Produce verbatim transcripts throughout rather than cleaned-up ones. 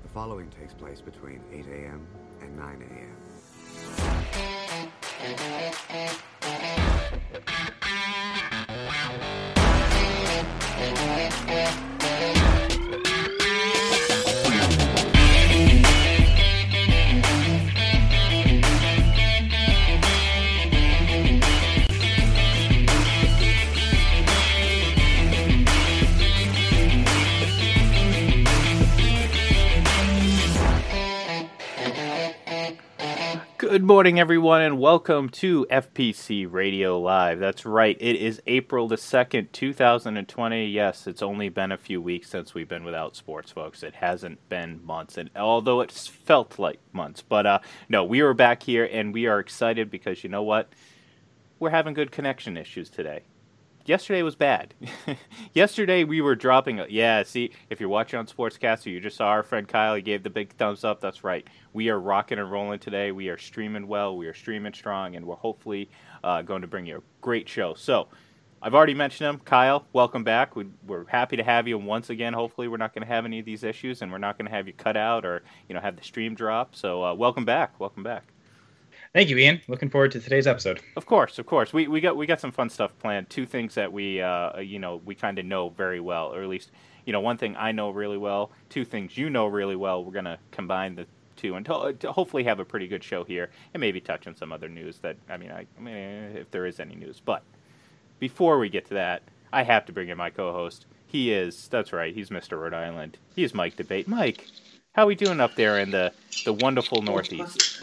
The following takes place between eight a.m. and nine a.m. Good morning, everyone, and welcome to F P C Radio Live. That's right, it is April the second, two thousand twenty. Yes, it's only been a few weeks since we've been without sports, folks. It hasn't been months, and although it's felt like months. But uh, no, we are back here, and we are excited because you know what? We're having good connection issues today. Yesterday was bad. Yesterday we were dropping. A, yeah, see, if you're watching on Sportscaster, you just saw our friend Kyle. He gave the big thumbs up. That's right. We are rocking and rolling today. We are streaming well. We are streaming strong, and we're hopefully uh, going to bring you a great show. So, I've already mentioned him. Kyle, welcome back. We, we're happy to have you once again. Hopefully, we're not going to have any of these issues, and we're not going to have you cut out or you know have the stream drop. So, uh, welcome back. Welcome back. Thank you, Ian. Looking forward to today's episode. Of course, of course. We we got we got some fun stuff planned. Two things that we uh you know we kind of know very well, or at least you know one thing I know really well. Two things you know really well. We're gonna combine the two and to, to hopefully have a pretty good show here, and maybe touch on some other news that I mean I, I mean if there is any news. But before we get to that, I have to bring in my co-host. He is that's right. He's Mister Rhode Island. He is Mike Debate. Mike, how are we doing up there in the the wonderful Northeast?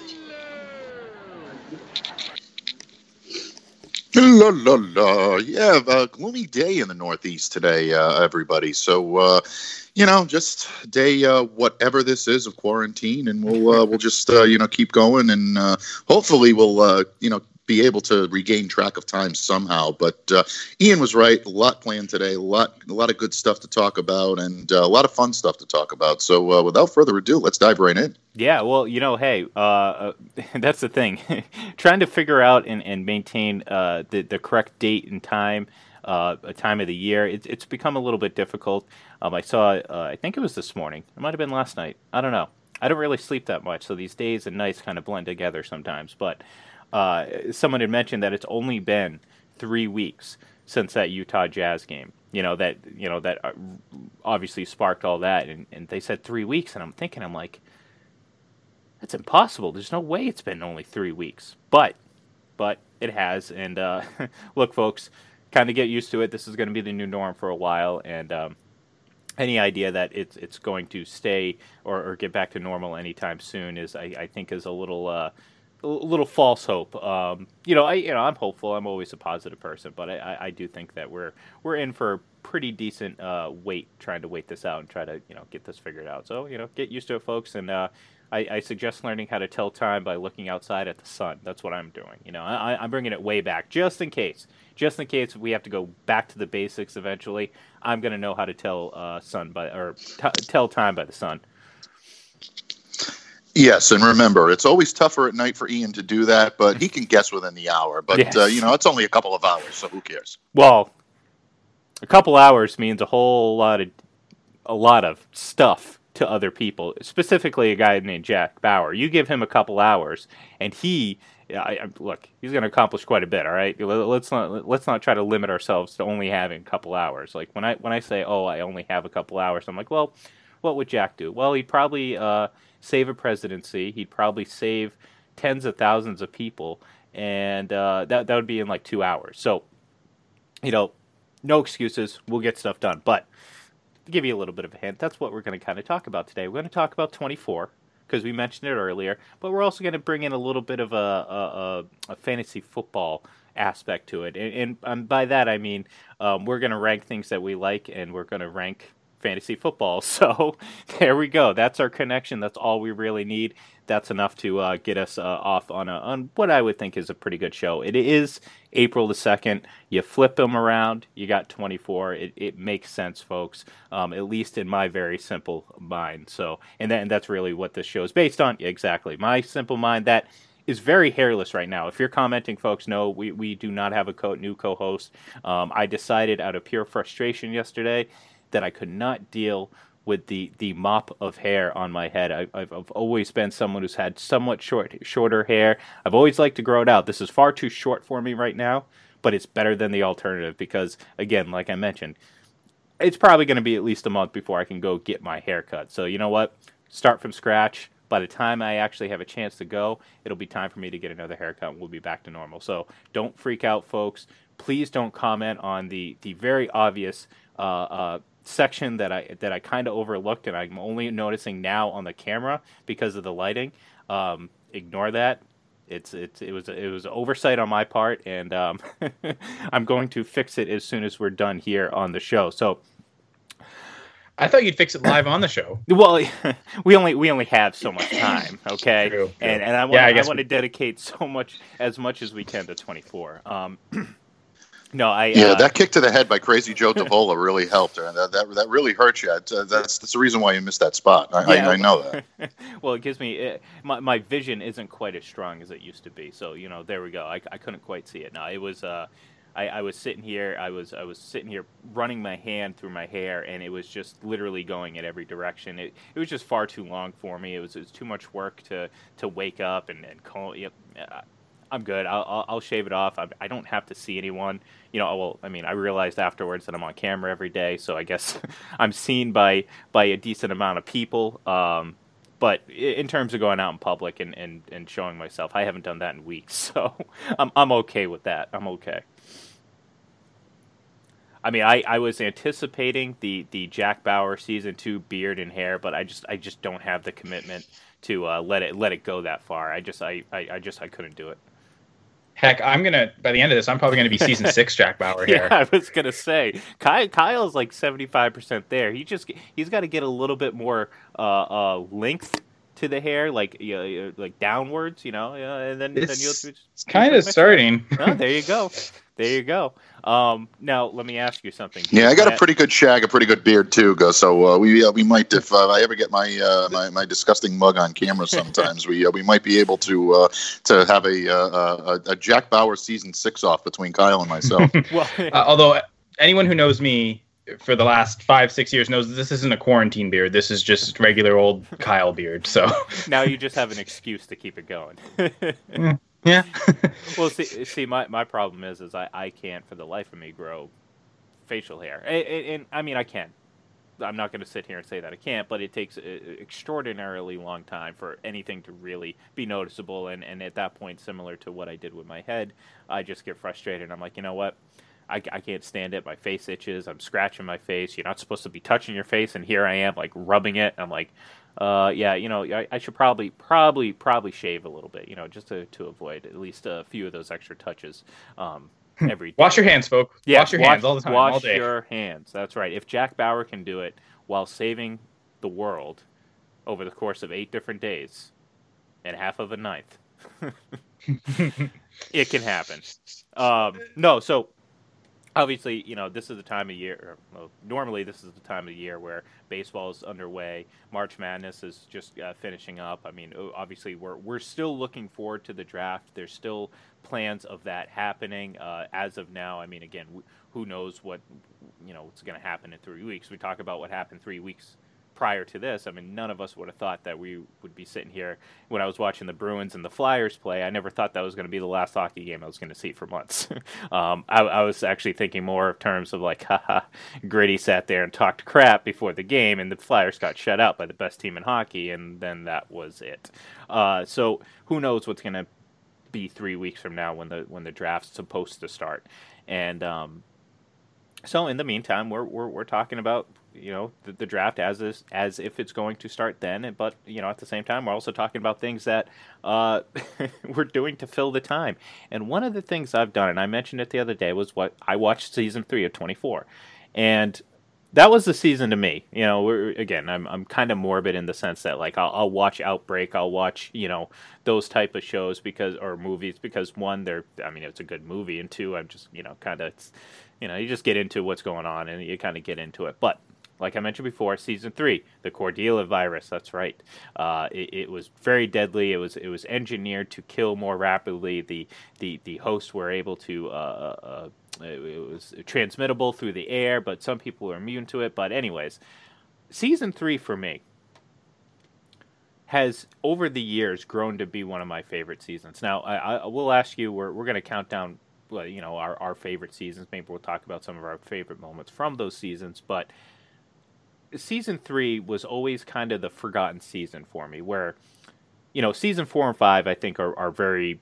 La, la, la. Yeah, a gloomy day in the Northeast today, uh, everybody. So, uh, you know, just day, uh, whatever this is of quarantine, and we'll uh, we'll just uh, you know keep going, and uh, hopefully we'll uh, you know be able to regain track of time somehow. But uh, Ian was right. A lot planned today. A lot a lot of good stuff to talk about, and uh, a lot of fun stuff to talk about. So, uh, without further ado, let's dive right in. Yeah, well, you know, hey, uh, uh, that's the thing. Trying to figure out and, and maintain uh, the, the correct date and time, uh, a time of the year, it, it's become a little bit difficult. Um, I saw, uh, I think it was this morning. It might have been last night. I don't know. I don't really sleep that much, so these days and nights kind of blend together sometimes. But uh, someone had mentioned that it's only been three weeks since that Utah Jazz game. You know, that, you know, that obviously sparked all that. And, and they said three weeks, and I'm thinking, I'm like, that's impossible. There's no way it's been only three weeks. But, but it has. And uh, look, folks, kind of get used to it. This is going to be the new norm for a while. And um, any idea that it's it's going to stay or, or get back to normal anytime soon is, I, I think, is a little uh, a little false hope. Um, you know, I you know I'm hopeful. I'm always a positive person, but I, I, I do think that we're we're in for a pretty decent uh, wait, trying to wait this out and try to you know get this figured out. So you know, get used to it, folks, and. Uh, I, I suggest learning how to tell time by looking outside at the sun. That's what I'm doing. You know, I, I'm bringing it way back just in case. Just in case we have to go back to the basics eventually. I'm going to know how to tell uh, sun by or t- tell time by the sun. Yes, and remember, it's always tougher at night for Ian to do that, but he can guess within the hour. But yes. uh, you know, it's only a couple of hours, so who cares? Well, a couple hours means a whole lot of a lot of stuff to other people, specifically a guy named Jack Bauer. You give him a couple hours, and he, I, I, look, he's going to accomplish quite a bit. All right, let's not let's not try to limit ourselves to only having a couple hours. Like when I when I say, oh, I only have a couple hours, I'm like, well, what would Jack do? Well, he'd probably uh, save a presidency. He'd probably save tens of thousands of people, and uh, that that would be in like two hours. So, you know, no excuses. We'll get stuff done, but. To give you a little bit of a hint, that's what we're going to kind of talk about today. We're going to talk about twenty-four, because we mentioned it earlier, but we're also going to bring in a little bit of a, a, a fantasy football aspect to it. And, and, and by that, I mean um, we're going to rank things that we like, and we're going to rank fantasy football. So there we go. That's our connection. That's all we really need. That's enough to uh, get us uh, off on a on what I would think is a pretty good show. It is April the second. You flip them around, you got twenty-four. It it makes sense, folks. Um, at least in my very simple mind. So, and, that, and that's really what this show is based on. Exactly, my simple mind that is very hairless right now. If you're commenting, folks, no, we, we do not have a co- new co-host. Um, I decided out of pure frustration yesterday that I could not deal with the, the mop of hair on my head. I, I've, I've always been someone who's had somewhat short, shorter hair. I've always liked to grow it out. This is far too short for me right now, but it's better than the alternative because, again, like I mentioned, it's probably going to be at least a month before I can go get my hair cut. So you know what? Start from scratch. By the time I actually have a chance to go, it'll be time for me to get another haircut and we'll be back to normal. So don't freak out, folks. Please don't comment on the, the very obvious uh, uh, section that I that I kind of overlooked and I'm only noticing now on the camera because of the lighting. Um, ignore that. It's it's it was it was an oversight on my part, and um, I'm going to fix it as soon as we're done here on the show. So. I thought you'd fix it live on the show. Well, we only we only have so much time, okay? True, true. And and I want yeah, I, I want to dedicate so much as much as we can to twenty-four. Um, no, I yeah, uh, that kick to the head by Crazy Joe Davola really helped her. That that that really hurt you. Uh, that's that's the reason why you missed that spot. I, yeah, I, I know that. Well, it gives me it, my my vision isn't quite as strong as it used to be. So you know, there we go. I I couldn't quite see it. No, it was. Uh, I, I was sitting here. I was I was sitting here running my hand through my hair, and it was just literally going in every direction. It it was just far too long for me. It was it was too much work to, to wake up and and call. Yep, I'm good. I'll I'll, I'll shave it off. I, I don't have to see anyone. You know. Well, I mean, I realized afterwards that I'm on camera every day, so I guess I'm seen by by a decent amount of people. Um, But in terms of going out in public and, and, and showing myself, I haven't done that in weeks, so I'm I'm okay with that. I'm okay. I mean, I, I was anticipating the, the Jack Bauer season two beard and hair, but I just I just don't have the commitment to uh, let it let it go that far. I just I, I, I just I couldn't do it. Heck, I'm gonna by the end of this, I'm probably gonna be season six Jack Bauer here. Yeah, I was gonna say Kyle, Kyle's like seventy-five percent there. He just he's got to get a little bit more uh, uh, length to the hair, like you know, like downwards, you know, yeah, and then it's, then you'll. Just, it's kind of starting. Oh, there you go. There you go. Um, now let me ask you something. Yeah, I got a pretty good shag, a pretty good beard too. Go, so uh, we uh, we might, if uh, I ever get my, uh, my my disgusting mug on camera, sometimes we uh, we might be able to uh, to have a, uh, a a Jack Bauer season six off between Kyle and myself. Well, uh, although anyone who knows me for the last five six years knows this isn't a quarantine beard. This is just regular old Kyle beard. So now you just have an excuse to keep it going. yeah. Yeah. Well, see, see, my, my problem is, is I, I can't for the life of me grow facial hair. And, and, and I mean, I can. I'm not going to sit here and say that I can't, but it takes an extraordinarily long time for anything to really be noticeable. And, and at that point, similar to what I did with my head, I just get frustrated. I'm like, you know what? I, I can't stand it. My face itches. I'm scratching my face. You're not supposed to be touching your face, and here I am, like, rubbing it. I'm like, uh, yeah, you know, I, I should probably, probably, probably shave a little bit, you know, just to, to avoid at least a few of those extra touches um, every day. Wash your hands, folks. Yeah, wash your wash, hands all the time, wash all day. your hands. That's right. If Jack Bauer can do it while saving the world over the course of eight different days and half of a ninth, it can happen. Um, no, so... Obviously, you know, this is the time of year, or, well, normally this is the time of year where baseball is underway. March Madness is just uh, finishing up. I mean, obviously, we're we're still looking forward to the draft. There's still plans of that happening. Uh, as of now, I mean, again, who knows what, you know, what's going to happen in three weeks. We talk about what happened three weeks prior to this. I mean, none of us would have thought that we would be sitting here when I was watching the Bruins and the Flyers play. I never thought that was going to be the last hockey game I was going to see for months. um, I, I was actually thinking more of terms of like, haha, Gritty sat there and talked crap before the game, and the Flyers got shut out by the best team in hockey, and then that was it. Uh, so who knows what's going to be three weeks from now when the when the draft's supposed to start, and um, so in the meantime, we're we're we're talking about, you know, the, the draft as is, as if it's going to start then. But, you know, at the same time, we're also talking about things that uh, we're doing to fill the time. And one of the things I've done, and I mentioned it the other day, was what I watched season three of twenty-four. And that was the season to me. You know, we're, again, I'm I'm kind of morbid in the sense that, like, I'll, I'll watch Outbreak, I'll watch, you know, those type of shows because, or movies, because one, they're, I mean, it's a good movie, and two, I'm just, you know, kind of, you know, you just get into what's going on and you kind of get into it. But like I mentioned before, season three, the Cordilla virus. That's right. Uh, it, it was very deadly. It was it was engineered to kill more rapidly. The the the hosts were able to. Uh, uh, it was transmittable through the air, but some people were immune to it. But anyways, season three for me has over the years grown to be one of my favorite seasons. Now, I, I will ask you, we're, we're going to count down, well, you know, our, our favorite seasons. Maybe we'll talk about some of our favorite moments from those seasons. But season three was always kind of the forgotten season for me, where, you know, season four and five, I think, are, are very...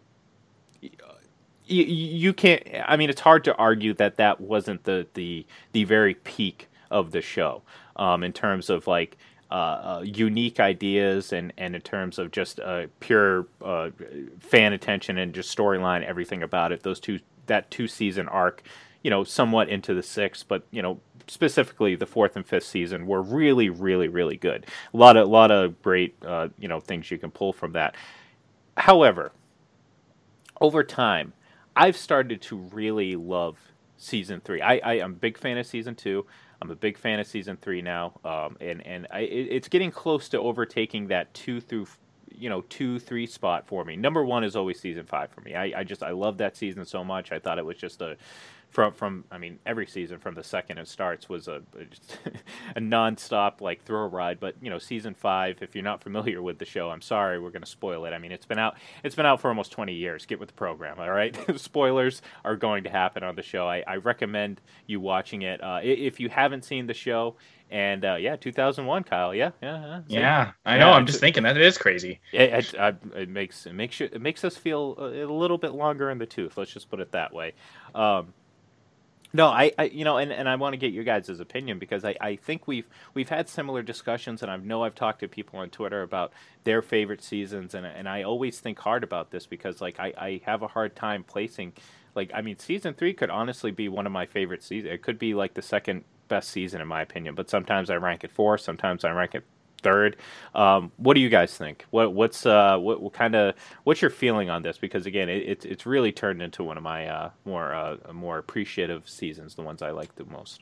You, you can't... I mean, it's hard to argue that that wasn't the, the, the very peak of the show um, in terms of, like, Uh, uh, unique ideas and, and in terms of just uh, pure uh, fan attention and just storyline, everything about it. Those two, that two season arc, you know, somewhat into the sixth, but you know, specifically the fourth and fifth season were really, really, really good. A lot of, lot of great, uh, you know, things you can pull from that. However, over time, I've started to really love season three. I, I am a big fan of season two. I'm a big fan of season three now, um, and and I, it's getting close to overtaking that two through, you know, two three spot for me. Number one is always season five for me. I, I just I love that season so much. I thought it was just a from from I mean every season from the second it starts was a a, just a nonstop like thrill ride. But you know, season five, if you're not familiar with the show, I'm sorry, we're going to spoil it. I mean, it's been out it's been out for almost twenty years. Get with the program, all right? Spoilers are going to happen on the show. I, I recommend you watching it uh, if you haven't seen the show. And uh, yeah, two thousand one, Kyle. Yeah, yeah, yeah. yeah I know. Yeah, I'm just thinking that it is crazy. It, it, it makes it makes it makes us feel a, a little bit longer in the tooth. Let's just put it that way. Um, No, I, I, you know, and, and I want to get your guys' opinion because I, I think we've we've had similar discussions, and I know I've talked to people on Twitter about their favorite seasons, and and I always think hard about this because like I, I have a hard time placing, like I mean, season three could honestly be one of my favorite seasons. It could be like the second best season in my opinion, but sometimes I rank it fourth, sometimes I rank it third. Um, what do you guys think? What what's uh what, what kind of what's your feeling on this? Because again, it, it's it's really turned into one of my uh, more uh, more appreciative seasons, the ones I like the most.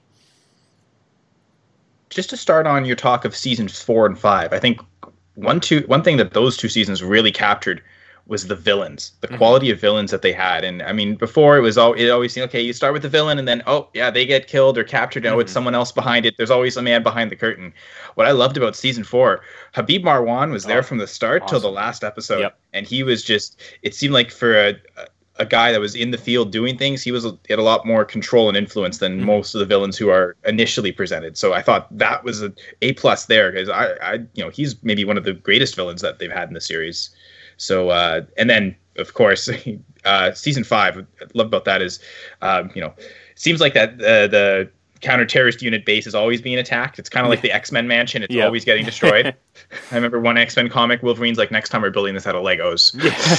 Just to start on your talk of seasons four and five, I think one two one thing that those two seasons really captured was the villains, the mm-hmm. quality of villains that they had. And I mean, before it was all it always seemed okay. You start with the villain, and then oh yeah, they get killed or captured. Now mm-hmm. it's someone else behind it. There's always a man behind the curtain. What I loved about season four, Habib Marwan was there oh, from the start awesome. till the last episode, yep. and he was just. It seemed like for a a guy that was in the field doing things, he was he had a lot more control and influence than mm-hmm. most of the villains who are initially presented. So I thought that was a A plus there because I I you know he's maybe one of the greatest villains that they've had in the series. So, uh, and then, of course, uh, season five, what I love about that is, um, you know, it seems like that uh, the counter-terrorist unit base is always being attacked. It's kind of like the X-Men mansion. It's yep. always getting destroyed. I remember one X-Men comic, Wolverine's like, next time we're building this out of Legos.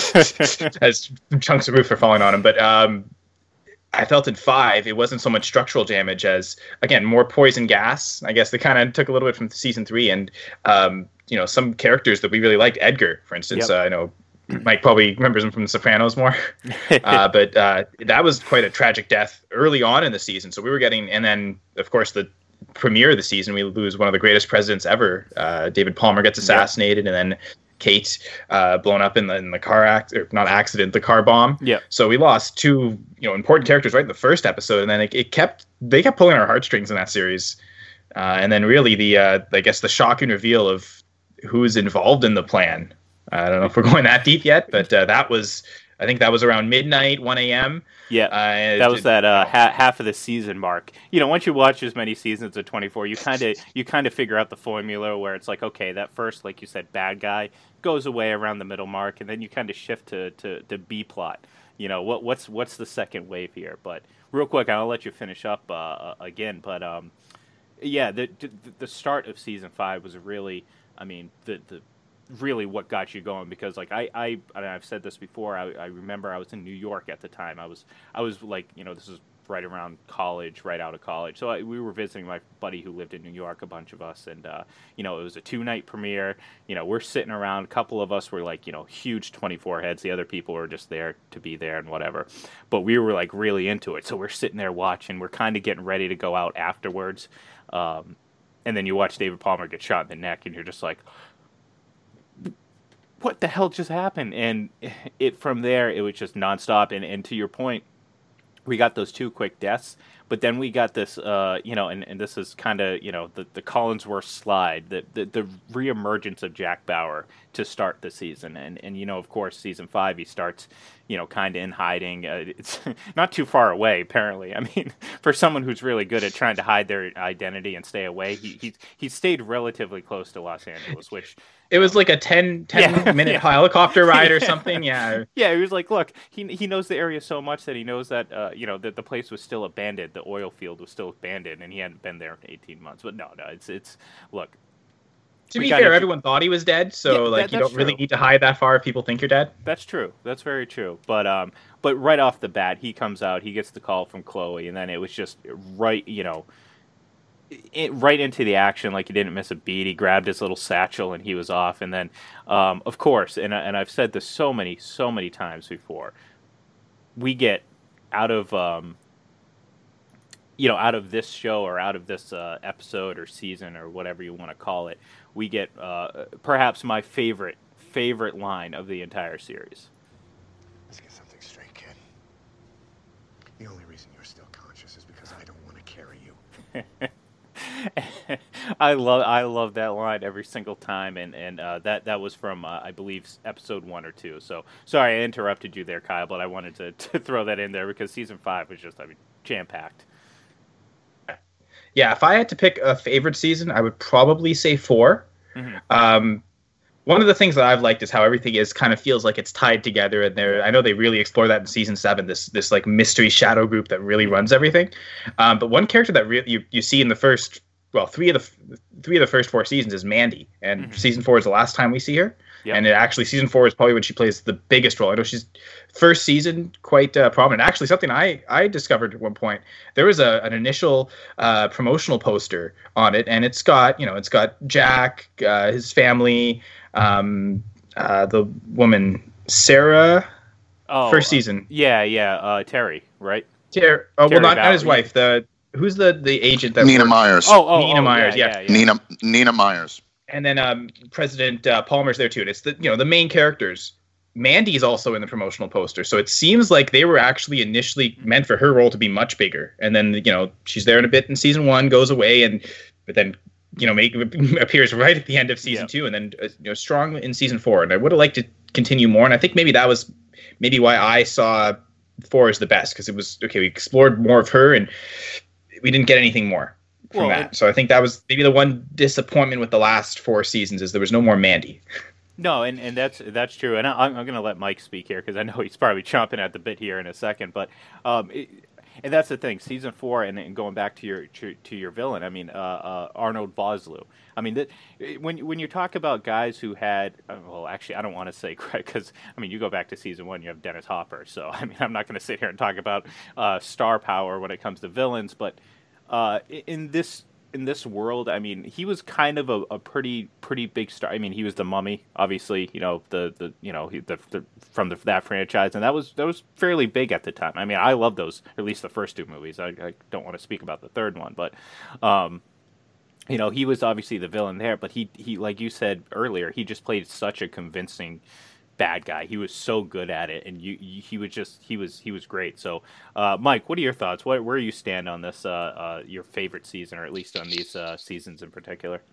As chunks of roof are falling on him. But um, I felt in five, it wasn't so much structural damage as, again, more poison gas. I guess they kind of took a little bit from season three. And, um, you know, some characters that we really liked, Edgar, for instance, yep. uh, I know Mike probably remembers him from The Sopranos more. uh, but uh, that was quite a tragic death early on in the season. So we were getting, and then, of course, the premiere of the season, we lose one of the greatest presidents ever. Uh, David Palmer gets assassinated, yep. and then Kate uh, blown up in the, in the car act, or not accident, the car bomb. Yeah. So we lost two, you know, important characters right in the first episode, and then it, it kept they kept pulling our heartstrings in that series. Uh, and then really the uh, I guess the shocking reveal of who's involved in the plan. I don't know if we're going that deep yet, but uh, that was, I think that was around midnight, one a.m. Yeah, uh, that was that uh, ha- half of the season mark. You know, once you watch as many seasons of twenty-four, you kind of you kind of figure out the formula where it's like, okay, that first, like you said, bad guy goes away around the middle mark, and then you kind of shift to, to, to B plot. You know, what what's what's the second wave here? But real quick, I'll let you finish up uh, again. But um, yeah, the, the the start of season five was really, I mean, the the really what got you going, because like I, I I've said this before, I, I remember I was in New York at the time. I was I was like, you know, this is right around college, right out of college. So I, we were visiting my buddy who lived in New York, a bunch of us, and uh, you know, it was a two-night premiere. You know, we're sitting around, a couple of us were like, you know, huge twenty-four heads. The other people were just there to be there and whatever. But we were like really into it. So we're sitting there watching. We're kind of getting ready to go out afterwards. Um, and then you watch David Palmer get shot in the neck, and you're just like, what the hell just happened? And it from there, it was just nonstop. And, and to your point, we got those two quick deaths, but then we got this, uh, you know, and, and this is kind of, you know, the, the Collinsworth slide, the, the the reemergence of Jack Bauer to start the season. And, and you know, of course, season five, he starts, you know, kind of in hiding. Uh, it's not too far away, apparently. I mean, for someone who's really good at trying to hide their identity and stay away, he he, he stayed relatively close to Los Angeles, which... It was like a ten, ten Yeah. minute Yeah. helicopter ride or something. Yeah. Yeah, he was like, look, he he knows the area so much that he knows that, uh, you know, that the place was still abandoned. The oil field was still abandoned, and he hadn't been there in eighteen months. But no, no, it's, it's look. To we be gotta fair, do- everyone thought he was dead, so Yeah, like that- you that's don't really true. need to hide that far if people think you're dead. That's true. That's very true. But um, but right off the bat, he comes out, he gets the call from Chloe, and then it was just right, you know, it, right into the action, like he didn't miss a beat. He grabbed his little satchel and he was off. And then, um, of course, and and I've said this so many, so many times before, we get out of um, you know, out of this show or out of this uh, episode or season or whatever you want to call it, we get uh, perhaps my favorite favorite line of the entire series. Let's get something straight, kid. The only reason you're still conscious is because I don't want to carry you. I love I love that line every single time, and and uh, that that was from uh, I believe episode one or two. So sorry I interrupted you there, Kyle, but I wanted to, to throw that in there because season five was just I mean jam packed. Yeah, if I had to pick a favorite season, I would probably say four. Mm-hmm. Um, one of the things that I've liked is how everything is kind of feels like it's tied together, and there. I know they really explore that in season seven. This this like mystery shadow group that really runs everything. Um, but one character that really you, you see in the first well three of the three of the first four seasons is Mandy, and Mm-hmm. season four is the last time we see her. Yep. And it actually, season four is probably when she plays the biggest role. I know she's first season quite uh, prominent. Actually, something I, I discovered at one point, there was a an initial uh, promotional poster on it, and it's got you know it's got Jack, uh, his family, um, uh, the woman Sarah, Oh, first uh, season. yeah, yeah, uh, Terry, right? Ter- oh Terry well, not, not his Valley. wife. The who's the the agent that Nina worked- Myers. Oh, oh, Nina oh, Myers, yeah, yeah. yeah, yeah. Nina Nina Myers. And then um, President uh, Palmer's there too. And it's the you know the main characters. Mandy's also in the promotional poster, so it seems like they were actually initially meant for her role to be much bigger. And then you know she's there in a bit in season one, goes away, and but then you know make, appears right at the end of season Yeah. two, and then uh, you know strong in season four. And I would have liked to continue more. And I think maybe that was maybe why I saw four as the best, because it was okay. We explored more of her, and we didn't get anything more from Well, that. it- So I think that was maybe the one disappointment with the last four seasons is there was no more Mandy. No, and, and that's that's true. And I, I'm, I'm going to let Mike speak here because I know he's probably chomping at the bit here in a second. But um, it, and that's the thing. Season four, and, and going back to your to, to your villain, I mean uh, uh, Arnold Vosloo. I mean, that, when when you talk about guys who had, uh, well, actually, I don't want to say because I mean, you go back to season one, you have Dennis Hopper. So I mean, I'm not going to sit here and talk about uh, star power when it comes to villains, but uh, in this. In this world, I mean, he was kind of a, a pretty pretty big star. I mean, he was the Mummy, obviously, you know, the, the you know he, the, the from the, that franchise, and that was that was fairly big at the time. I mean, I love those, at least the first two movies. I, I don't want to speak about the third one, but um, you know, he was obviously the villain there. But he he like you said earlier, he just played such a convincing bad guy. He was so good at it, and you, you he was just he was he was great. So, uh, Mike, what are your thoughts? What where you stand on this? Uh, uh, your favorite season, or at least on these uh, seasons in particular?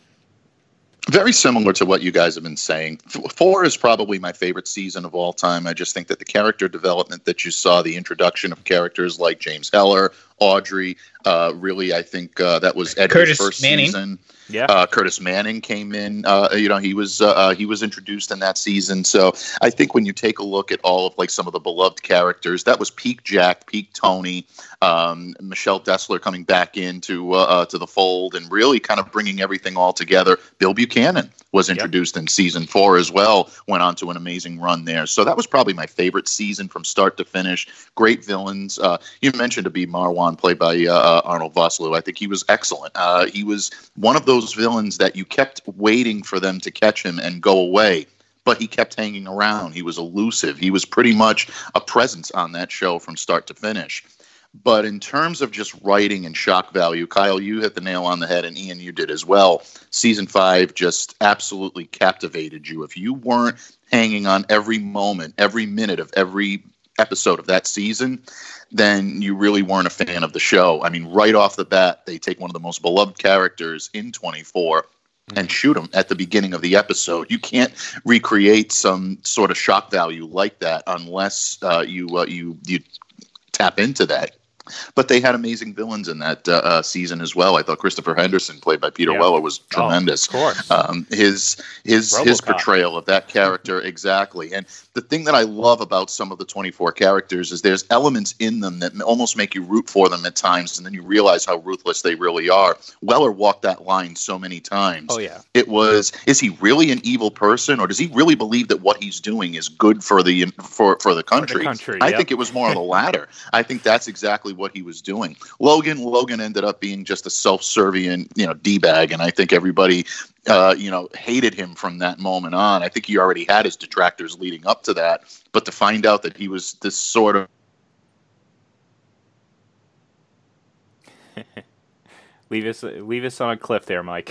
Very similar to what you guys have been saying. F- Four is probably my favorite season of all time. I just think that the character development that you saw, the introduction of characters like James Heller, Audrey, uh, really, I think uh, that was Edgar's Curtis first Manning. season. Yeah. Uh, Curtis Manning came in. Uh, you know, he was uh, uh, he was introduced in that season. So I think when you take a look at all of like some of the beloved characters, that was peak Jack, peak Tony, um, Michelle Dessler coming back into uh, uh, to the fold and really kind of bringing everything all together. Bill Buchanan was introduced yep. in season four as well. Went on to an amazing run there. So that was probably my favorite season from start to finish. Great villains. Uh, you mentioned Abid Marwan, played by uh, Arnold Vosloo. I think he was excellent. Uh, he was one of those villains that you kept waiting for them to catch him and go away, but he kept hanging around. He was elusive. He was pretty much a presence on that show from start to finish. But in terms of just writing and shock value, Kyle, you hit the nail on the head, and Ian, you did as well. Season five just absolutely captivated you. If you weren't hanging on every moment, every minute of every episode of that season, then you really weren't a fan of the show. I mean, right off the bat, they take one of the most beloved characters in twenty-four and shoot him at the beginning of the episode. You can't recreate some sort of shock value like that unless uh, you uh, you you tap into that. But they had amazing villains in that uh, uh, season as well. I thought Christopher Henderson, played by Peter Yeah. Weller, was tremendous. Oh, of course. Um, his his his RoboCop. portrayal of that character, exactly. And the thing that I love about some of the twenty-four characters is there's elements in them that almost make you root for them at times, and then you realize how ruthless they really are. Weller walked that line so many times. Oh, yeah. It was, is he really an evil person, or does he really believe that what he's doing is good for the for for the country? country, I yep. think it was more of the latter. I think that's exactly what he was doing. Logan Logan ended up being just a self-serving, you know, d-bag, and I think everybody, uh, you know, hated him from that moment on. I think he already had his detractors leading up to that, but to find out that he was this sort of leave us leave us on a cliff there, Mike.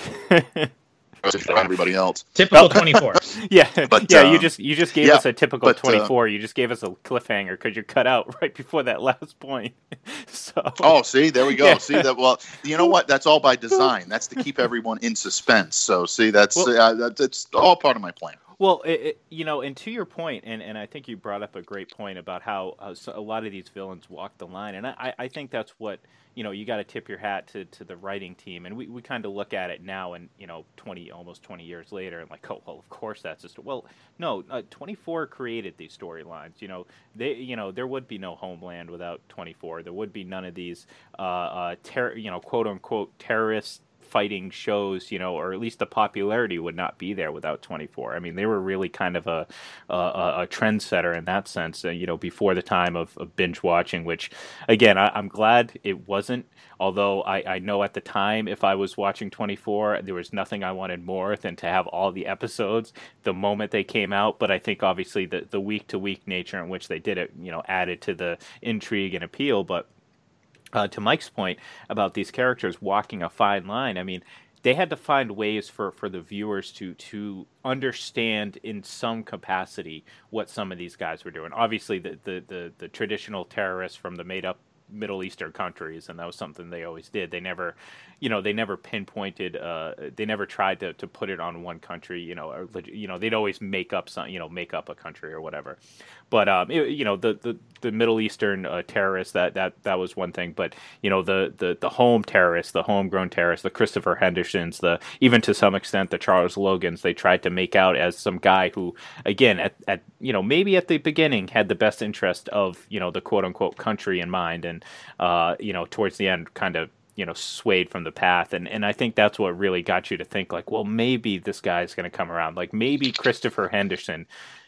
for everybody else. Typical twenty-four. yeah, But, yeah. you um, just you just gave yeah, us a typical but, uh, twenty-four. You just gave us a cliffhanger because you cut out right before that last point. so Oh, see, there we go. Yeah. See that? Well, you know what? That's all by design. That's to keep everyone in suspense. So, see, that's Well- uh, that, that's all part of my plan. Well, it, it, you know, and to your point, and, and I think you brought up a great point about how uh, so a lot of these villains walk the line, and I, I think that's what, you know, you got to tip your hat to, to the writing team, and we, we kind of look at it now, and you know, twenty almost twenty years later, and like, oh well, of course that's just well, no, uh, twenty-four created these storylines. You know, they, you know, there would be no Homeland without twenty-four. There would be none of these, uh, uh, ter- you know, quote unquote terrorist fighting shows, you know, or at least the popularity would not be there without twenty-four. I mean, they were really kind of a a, a trendsetter in that sense, uh, you know, before the time of, of binge watching, which, again, I, I'm glad it wasn't, although I, I know at the time if I was watching twenty-four, there was nothing I wanted more than to have all the episodes the moment they came out, but I think obviously the, the week-to-week nature in which they did it, you know, added to the intrigue and appeal, but Uh, to Mike's point about these characters walking a fine line, I mean, they had to find ways for, for the viewers to to understand in some capacity what some of these guys were doing. Obviously, the the, the, the traditional terrorists from the made-up Middle Eastern countries, and that was something they always did. They never, you know, they never pinpointed, uh, they never tried to, to put it on one country, you know, or, you know, they'd always make up some, you know, make up a country or whatever. But, um, it, you know, the, the, the Middle Eastern uh, terrorists, that, that, that was one thing. But, you know, the, the, the home terrorists, the homegrown terrorists, the Christopher Hendersons, the, even to some extent, the Charles Logans, they tried to make out as some guy who, again, at, at, you know, maybe at the beginning had the best interest of, you know, the quote unquote country in mind. And, uh, you know, towards the end kind of, you know, swayed from the path. And, and I think that's what really got you to think like, well, maybe this guy's going to come around. Like maybe Christopher Henderson,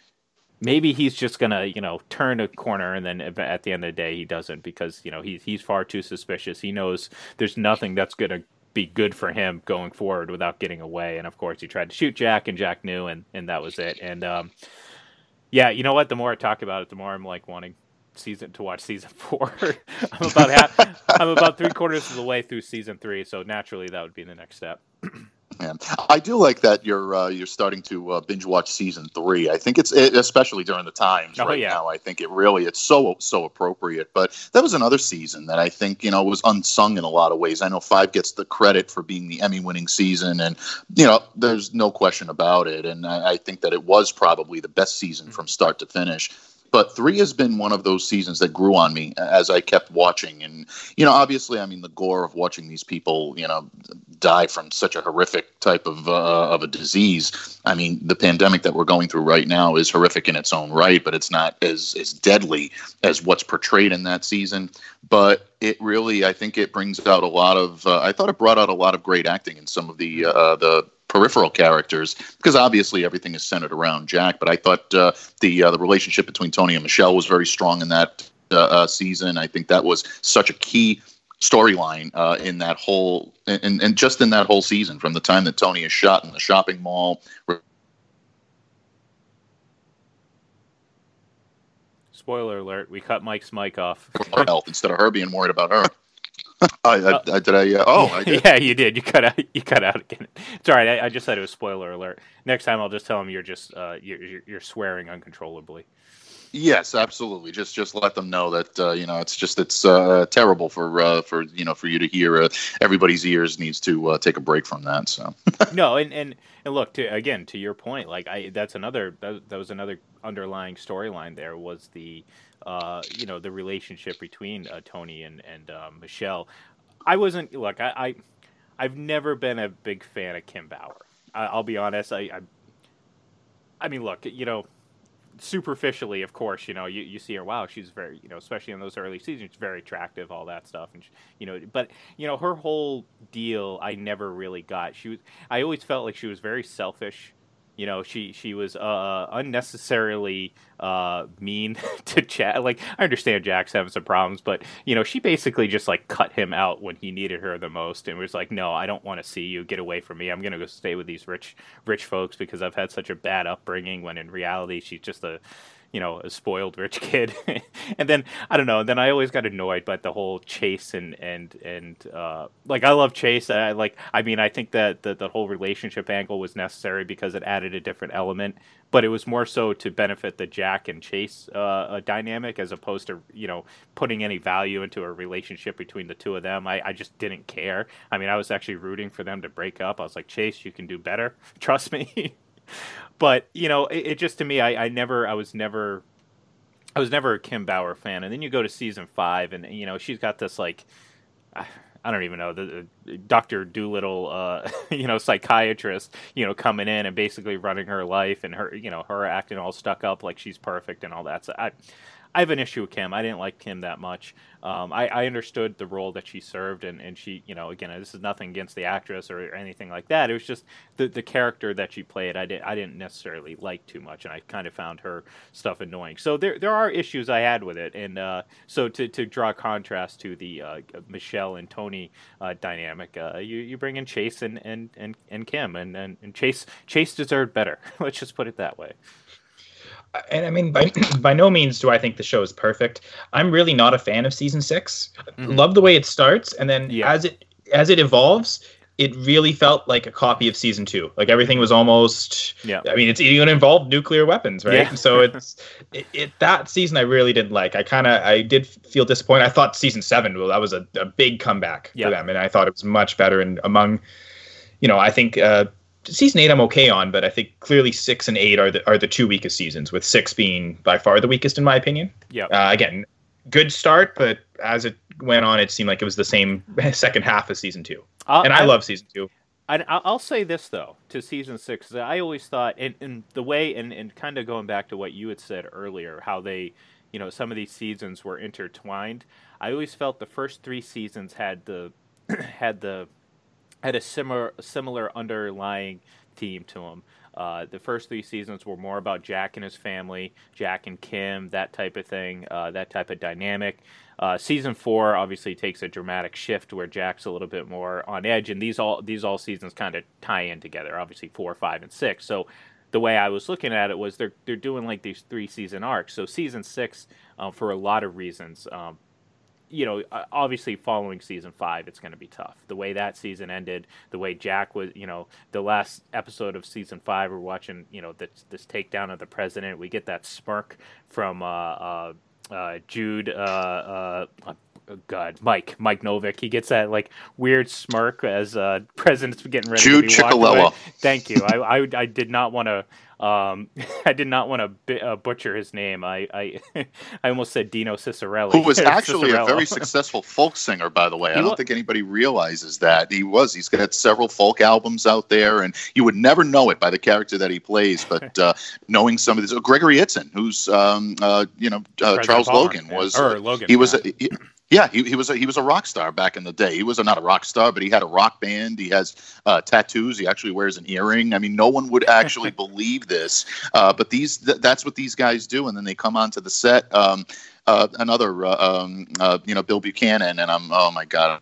maybe he's just going to, you know, turn a corner and then at the end of the day, he doesn't because, you know, he's, he's far too suspicious. He knows there's nothing that's going to be good for him going forward without getting away. And of course he tried to shoot Jack and Jack knew, and, and that was it. And, um, yeah, you know what? The more I talk about it, the more I'm like wanting season to watch season four. I'm about half, I'm about three quarters of the way through season three, so naturally that would be the next step. Yeah. I do like that you're uh, you're starting to uh, binge watch season three. I think it's it, especially during the times Oh, right yeah. now. I think it really it's so so appropriate. But that was another season that I think you know was unsung in a lot of ways. I know five gets the credit for being the Emmy winning season, and you know there's no question about it. And I, I think that it was probably the best season from start to finish. But three has been one of those seasons that grew on me as I kept watching. And, you know, obviously, I mean, the gore of watching these people, you know, die from such a horrific type of uh, of a disease. I mean, the pandemic that we're going through right now is horrific in its own right, but it's not as, as deadly as what's portrayed in that season. But it really, I think it brings out a lot of, uh, I thought it brought out a lot of great acting in some of the uh, the peripheral characters, because obviously everything is centered around Jack. But I thought uh, the uh, the relationship between Tony and Michelle was very strong in that uh, uh, season. I think that was such a key storyline uh, in that whole, and, and just in that whole season, from the time that Tony is shot in the shopping mall. Spoiler alert, we cut Mike's mic off. Her health instead of her being worried about her. I, I, I did I uh, oh I did. Yeah, you did. You cut out. You cut out again. It's all right. I, I just said it was spoiler alert. Next time, I'll just tell him you're just uh, you're, you're you're swearing uncontrollably. Yes, absolutely. Just just let them know that uh, you know it's just it's uh, terrible for uh, for you know for you to hear. Uh, everybody's ears needs to uh, take a break from that. So No, and, and, and look, to again to your point, like I that's another that, that was another underlying storyline. There was the uh, you know the relationship between uh, Tony and and uh, Michelle. I wasn't look. I, I I've never been a big fan of Kim Bauer. I, I'll be honest. I, I I mean, look, you know. Superficially, of course, you know, you, you see her, wow, she's very, you know, especially in those early seasons, she's very attractive, all that stuff. And, she, you know, but, you know, her whole deal, I never really got. She was, I always felt like she was very selfish. You know, she, she was uh, unnecessarily uh, mean to Jack. Like, I understand Jack's having some problems, but, you know, she basically just, like, cut him out when he needed her the most and was like, no, I don't want to see you. Get away from me. I'm going to go stay with these rich rich folks because I've had such a bad upbringing, when in reality she's just a, you know, a spoiled rich kid. And then, I don't know, and then I always got annoyed by the whole Chase and, and, and uh, like, I love Chase. I like, I mean, I think that the, the whole relationship angle was necessary because it added a different element, but it was more so to benefit the Jack and Chase uh, dynamic as opposed to, you know, putting any value into a relationship between the two of them. I, I just didn't care. I mean, I was actually rooting for them to break up. I was like, Chase, you can do better. Trust me. But, you know, it, it just, to me, I, I never, I was never, I was never a Kim Bauer fan. And then you go to season five and, you know, she's got this, like, I, I don't even know, the, the Doctor Doolittle, uh, you know, psychiatrist, you know, coming in and basically running her life, and her, you know, her acting all stuck up like she's perfect and all that. So I, I have an issue with Kim. I didn't like Kim that much. Um, I, I understood the role that she served, and, and she, you know, again, this is nothing against the actress or, or anything like that. It was just the, the character that she played. I didn't I didn't necessarily like too much, and I kind of found her stuff annoying. So there there are issues I had with it, and uh, so to, to draw a contrast to the uh, Michelle and Tony uh, dynamic, uh, you you bring in Chase and and, and, and Kim, and, and and Chase Chase deserved better. Let's just put it that way. And I mean, by by no means do I think the show is perfect. I'm really not a fan of season six. Mm-hmm. Love the way it starts, and then yeah. as it as it evolves, it really felt like a copy of season two. Like everything was almost. Yeah. I mean, it's even involved nuclear weapons, right? Yeah. So it's it, it that season I really didn't like. I kind of I did feel disappointed. I thought season seven, well, that was a, a big comeback yeah. for them, and I thought it was much better. And among, you know, I think. Uh, Season eight I'm okay on, but I think clearly six and eight are the are the two weakest seasons, with six being by far the weakest in my opinion. Yeah. Uh, again, good start, but as it went on, it seemed like it was the same second half as season two. Uh, and I, I love season two. I, I'll say this though to season six. I always thought, in, in the way, and, and kind of going back to what you had said earlier, how they, you know, some of these seasons were intertwined. I always felt the first three seasons had the had the had a similar similar underlying theme to them. Uh, the first three seasons were more about Jack and his family, Jack and Kim, that type of thing, uh, that type of dynamic. Uh, season four obviously takes a dramatic shift where Jack's a little bit more on edge, and these all these all seasons kind of tie in together. Obviously, four, five, and six. So the way I was looking at it was they're they're doing like these three season arcs. So season six, um, for a lot of reasons. Um, You know, obviously following season five, it's going to be tough. The way that season ended, the way Jack was, you know, the last episode of season five, we're watching, you know, this, this takedown of the president. We get that smirk from uh, uh, uh, Jude, uh, uh, oh God, Mike, Mike Novick. He gets that like weird smirk as uh, president's getting ready Jude to be walked away. Ciccalella. Thank you. I, I, I did not want to. Um, I did not want to uh, butcher his name. I, I, I almost said Dino Cicerelli, who was actually Cicerello. a very successful folk singer, by the way. I don't was. think anybody realizes that he was. He's got several folk albums out there, and you would never know it by the character that he plays. But uh, knowing some of these, oh, Gregory Itzin, who's um, uh, you know uh, Charles Palmer, Logan yeah. was. Or Logan, he was. yeah. A, he, Yeah, he, he was a, he was a rock star back in the day. He was a, not a rock star, but he had a rock band. He has uh, tattoos. He actually wears an earring. I mean, no one would actually believe this, uh, but these th- that's what these guys do. And then they come onto the set. Um, uh, another, uh, um, uh, you know, Bill Buchanan, and I'm oh my god.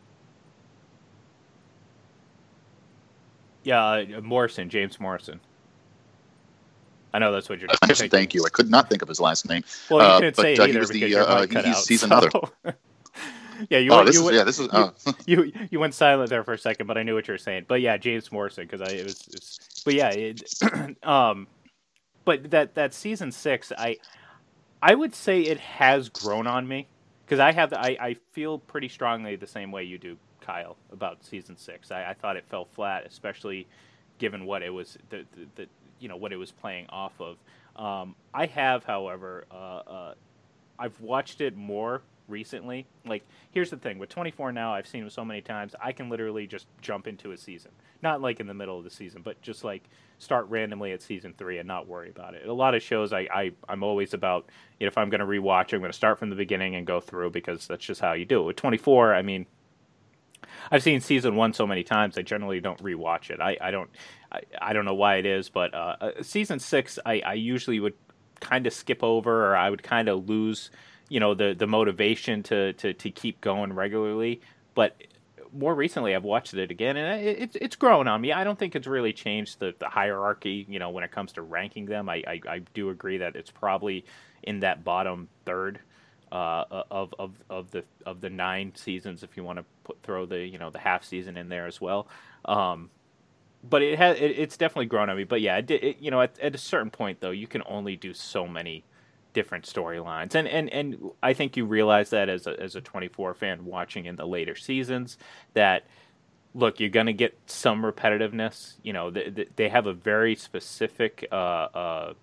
Yeah, uh, Morrison, James Morrison. I know that's what you're uh, thinking. Thank you. I could not think of his last name. Well, you couldn't uh, say but, it either uh, he was because the, your uh, mic cut he's, out. he's So. another. Yeah, you oh, went, this you is went, yeah, this is uh. you, you you went silent there for a second, but I knew what you were saying. But yeah, James Morrison, because I it was, it was but yeah, it, um, but that that season six, I I would say it has grown on me because I have I, I feel pretty strongly the same way you do, Kyle, about season six. I, I thought it fell flat, especially given what it was the, the, the you know what it was playing off of. Um, I have, however, uh, uh, I've watched it more recently. Like, here's the thing with twenty-four now, I've seen it so many times. I can literally just jump into a season, not like in the middle of the season, but just like start randomly at season three and not worry about it. A lot of shows I, I I'm always about, you know, if I'm going to rewatch, I'm going to start from the beginning and go through because that's just how you do it. With twenty-four, I mean, I've seen season one so many times, I generally don't rewatch it. I, I don't I, I don't know why it is, but uh, uh, season six, I, I usually would kind of skip over, or I would kind of lose, you know, the, the motivation to, to, to keep going regularly. But more recently, I've watched it again, and it, it's it's grown on me. I don't think it's really changed the, the hierarchy, you know, when it comes to ranking them. I, I, I do agree that it's probably in that bottom third uh, of of of the of the nine seasons, if you want to put throw the you know the half season in there as well. Um, but it has it, it's definitely grown on me. But yeah, it, it, you know, at, at a certain point though, you can only do so many different storylines, and, and and I think you realize that as a as a twenty-four fan watching in the later seasons, that look, you're going to get some repetitiveness. You know, they, they have a very specific uh, uh,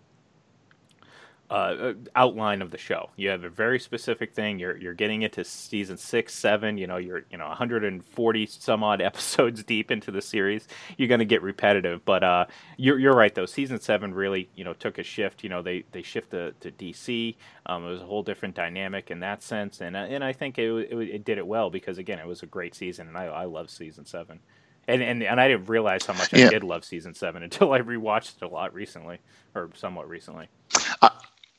uh, outline of the show. You have a very specific thing. You're you're getting into season six, seven. You know, you're you know one hundred forty some odd episodes deep into the series. You're going to get repetitive. But uh, you're you're right though. Season seven really you know took a shift. You know, they they shifted to D C. Um, it was a whole different dynamic in that sense, and and I think it it, it did it well because again, it was a great season, and I I love season seven. And, and and I didn't realize how much Yeah. I did love season seven until I rewatched it a lot recently, or somewhat recently. I,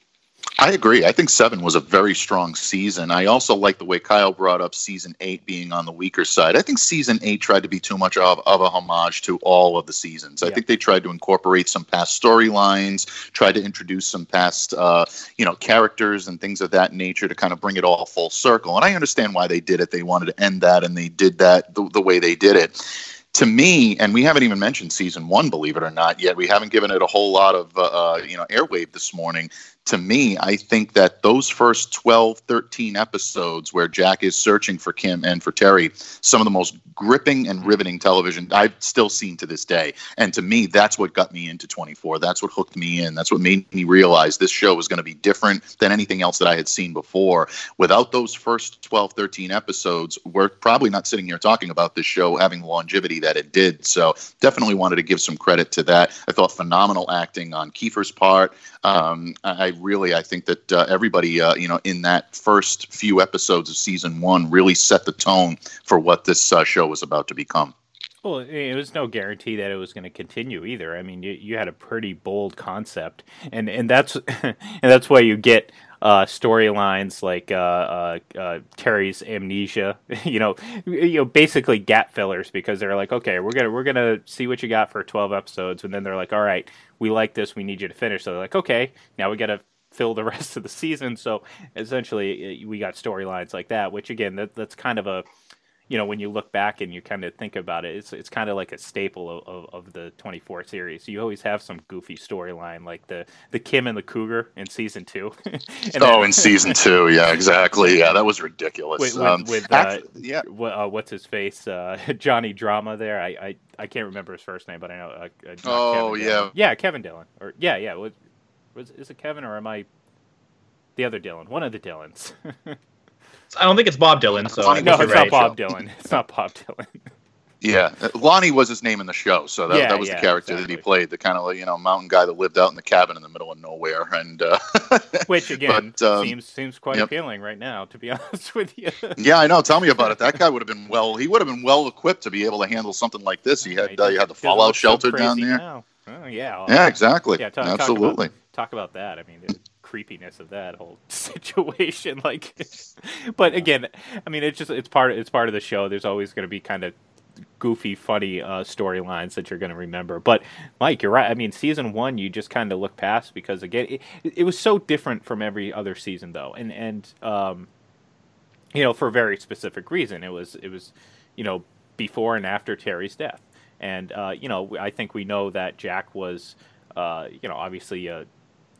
I agree. I think seven was a very strong season. I also like the way Kyle brought up season eight being on the weaker side. I think season eight tried to be too much of, of a homage to all of the seasons. I Yeah. think they tried to incorporate some past storylines, tried to introduce some past, uh, you know, characters and things of that nature to kind of bring it all full circle. And I understand why they did it. They wanted to end that, and they did that the, the way they did it. To me, and we haven't even mentioned season one, believe it or not, yet we haven't given it a whole lot of uh, uh, you know airwave this morning. To me, I think that those first twelve, thirteen episodes where Jack is searching for Kim and for Terry, some of the most gripping and riveting television I've still seen to this day. And to me, that's what got me into twenty-four. That's what hooked me in. That's what made me realize this show was going to be different than anything else that I had seen before. Without those first twelve, thirteen episodes, we're probably not sitting here talking about this show having the longevity that it did. So definitely wanted to give some credit to that. I thought phenomenal acting on Kiefer's part. Um, I really, I think that uh, everybody, uh, you know, in that first few episodes of season one really set the tone for what this uh, show was about to become. Well, it was no guarantee that it was going to continue either. I mean, you, you had a pretty bold concept, and and that's and that's why you get uh, storylines like uh, uh, uh, Terry's amnesia. you know, you know, basically gap fillers because they're like, okay, we're gonna we're gonna see what you got for twelve episodes, and then they're like, all right, we like this, we need you to finish. So they're like, okay, now we got to fill the rest of the season. So essentially, we got storylines like that, which again, that, that's kind of a you know, when you look back and you kind of think about it, it's it's kind of like a staple of, of, of the twenty-four series. You always have some goofy storyline, like the, the Kim and the Cougar in season two. and Oh, then- in season two, yeah, exactly. Yeah, that was ridiculous. with, with, Um, with uh, actually, yeah, wh- uh, what's his face, uh, Johnny Drama there. I, I, I can't remember his first name, but I know. Uh, uh, not Oh, Kevin yeah. Dillon. yeah, Kevin Dillon, or yeah, yeah. Was, was is it Kevin or am I the other Dillon? One of the Dillons. I don't think it's Bob Dylan. So Funny I no, guess it's you're not right. Bob Dylan. It's not Bob Dylan. yeah. Uh, Lonnie was his name in the show, so that, Yeah, that was yeah, the character exactly. that he played, the kind of you know mountain guy that lived out in the cabin in the middle of nowhere, and uh, Which again But, um, seems seems quite yep. appealing right now, to be honest with you. yeah, I know. Tell me about it. That guy would have been well. He would have been well equipped to be able to handle something like this. He had uh, you had the Doesn't fallout look so shelter down crazy there. now. Oh, yeah. Yeah, exactly. Yeah, talk, talk Absolutely. about, talk about that. I mean, the creepiness of that whole situation. Like, but again, I mean, it's just it's part it's part of the show. There's always going to be kind of goofy, funny uh, storylines that you're going to remember. But Mike, you're right. I mean, season one, you just kind of look past because again, it, it was so different from every other season, though, and and um, you know, for a very specific reason. It was it was, you know, before and after Terry's death, and uh, you know, I think we know that Jack was, uh, you know, obviously a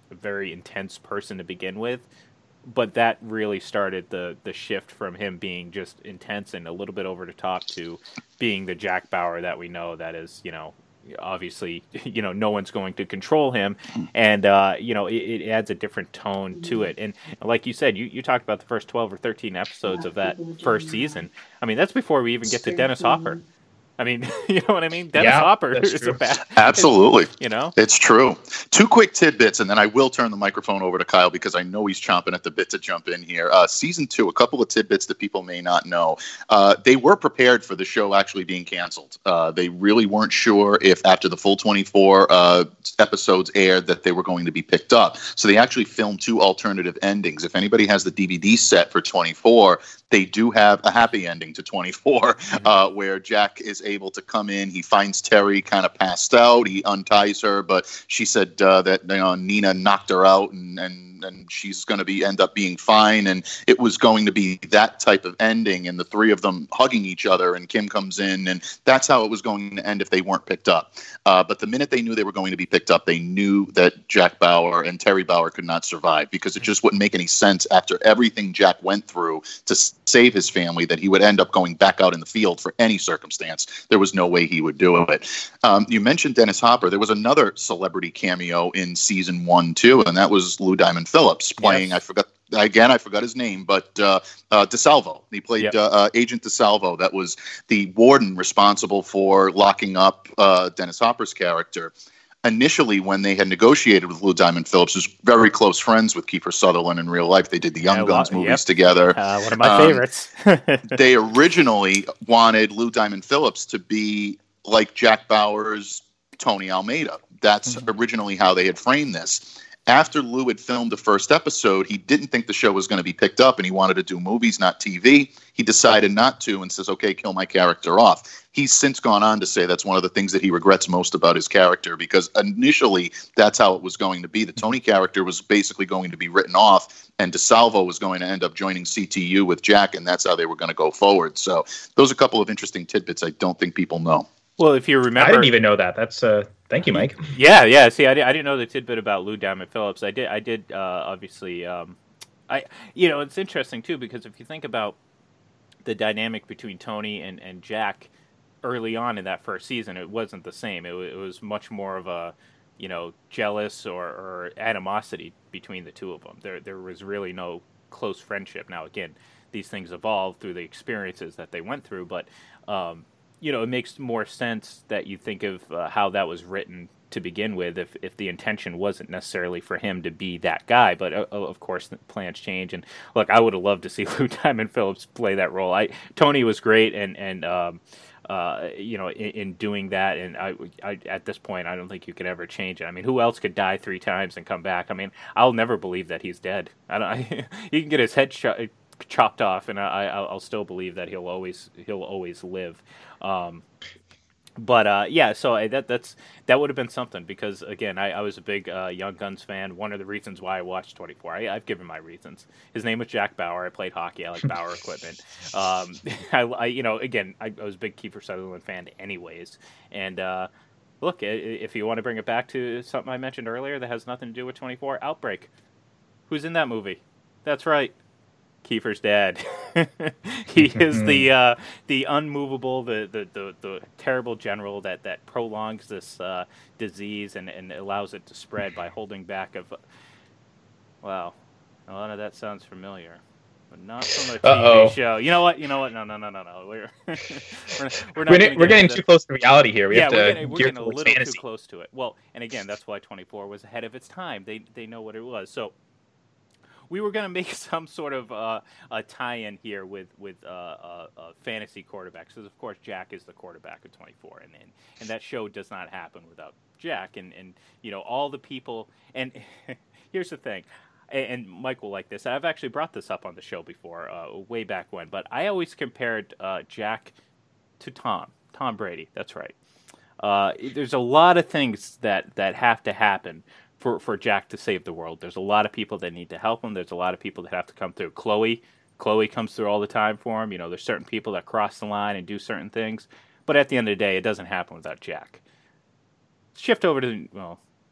a very intense person to begin with. But that really started the, the shift from him being just intense and a little bit over the top to being the Jack Bauer that we know that is, you know, obviously, you know, no one's going to control him. And, uh, you know, it, it adds a different tone to it. And like you said, you, you talked about the first twelve or thirteen episodes of that first season. I mean, that's before we even get to Dennis Hopper. I mean, you know what I mean? Dennis Yeah, Hopper that's is true. a bad... Absolutely. You know? It's true. Two quick tidbits, and then I will turn the microphone over to Kyle because I know he's chomping at the bit to jump in here. Uh, season two, a couple of tidbits that people may not know. Uh, they were prepared for the show actually being canceled. Uh, they really weren't sure if after the full twenty-four uh, episodes aired that they were going to be picked up. So they actually filmed two alternative endings. If anybody has the D V D set for twenty-four, they do have a happy ending to twenty-four, uh, where Jack is able to come in. He finds Terry kind of passed out. He unties her, but she said uh, that you know, Nina knocked her out, and and and she's going to be end up being fine. And it was going to be that type of ending, and the three of them hugging each other. And Kim comes in, and that's how it was going to end if they weren't picked up. Uh, but the minute they knew they were going to be picked up, they knew that Jack Bauer and Terry Bauer could not survive, because it just wouldn't make any sense after everything Jack went through to save his family that he would end up going back out in the field for any circumstance. There was no way he would do it. Um, you mentioned Dennis Hopper. There was another celebrity cameo in season one, too, and that was Lou Diamond Phillips playing, yes. I forgot, again, I forgot his name, but uh, uh, DeSalvo. He played yep. uh, uh, Agent DeSalvo. That was the warden responsible for locking up uh, Dennis Hopper's character. Initially, when they had negotiated with Lou Diamond Phillips, who's very close friends with Kiefer Sutherland in real life. They did the Young yeah, Guns movies yep. together. Uh, one of my um, favorites. They originally wanted Lou Diamond Phillips to be like Jack Bauer's Tony Almeida. That's mm-hmm. originally how they had framed this. After Lou had filmed the first episode, he didn't think the show was going to be picked up, and he wanted to do movies, not T V. He decided not to and says, okay, kill my character off. He's since gone on to say that's one of the things that he regrets most about his character, because initially that's how it was going to be. The Tony character was basically going to be written off, and DeSalvo was going to end up joining C T U with Jack, and that's how they were going to go forward. So those are a couple of interesting tidbits I don't think people know. Well, if you remember... I didn't even know that. That's... uh Thank you, Mike. Yeah, yeah. See, I, I didn't know the tidbit about Lou Diamond Phillips. I did, I did. Uh, obviously, um, I, you know, it's interesting too, because if you think about the dynamic between Tony and, and Jack early on in that first season, it wasn't the same. It, it was much more of a, you know, jealous or, or animosity between the two of them. There, there was really no close friendship. Now, again, these things evolved through the experiences that they went through, but. Um, You know, it makes more sense that you think of uh, how that was written to begin with, if, if the intention wasn't necessarily for him to be that guy. But, uh, of course, the plans change. And, look, I would have loved to see Lou Diamond Phillips play that role. I Tony was great, and, and um, uh, you know, in, in doing that. And I, I, at this point, I don't think you could ever change it. I mean, who else could die three times and come back? I mean, I'll never believe that he's dead. I don't. I, you can get his head shot. chopped off, and I, I'll still believe that he'll always he'll always live. Um, but uh, yeah, so I, that that's that would have been something, because again, I, I was a big uh, Young Guns fan. One of the reasons why I watched twenty-four, I, I've given my reasons. His name was Jack Bauer. I played hockey. I like Bauer equipment. Um, I, I you know again I, I was a big Kiefer Sutherland fan anyways, and. Uh, Look, if you want to bring it back to something I mentioned earlier that has nothing to do with twenty-four, Outbreak. Who's in that movie? That's right. Kiefer's dad. He is the uh, the unmovable, the, the, the, the terrible general that, that prolongs this uh, disease and, and allows it to spread by holding back of... Wow. A lot of that sounds familiar. But not from a T V Uh-oh. show. You know what? You know what? No, no, no, no, no. We're we're, we're, not we're, get we're getting too close to reality here. We yeah, have to we're getting, we're getting a little fantasy. too close to it. Well, and again, that's why twenty-four was ahead of its time. They they know what it was. So we were going to make some sort of uh, a tie-in here with with uh, uh, uh, fantasy quarterbacks, because of course Jack is the quarterback of twenty-four, and, and and that show does not happen without Jack, and and you know all the people. And here's the thing. And Mike will like this. I've actually brought this up on the show before, uh, way back when. But I always compared uh, Jack to Tom. Tom Brady, that's right. Uh, there's a lot of things that, that have to happen for, for Jack to save the world. There's a lot of people that need to help him. There's a lot of people that have to come through. Chloe, Chloe comes through all the time for him. You know, there's certain people that cross the line and do certain things. But at the end of the day, it doesn't happen without Jack. Shift over to, well...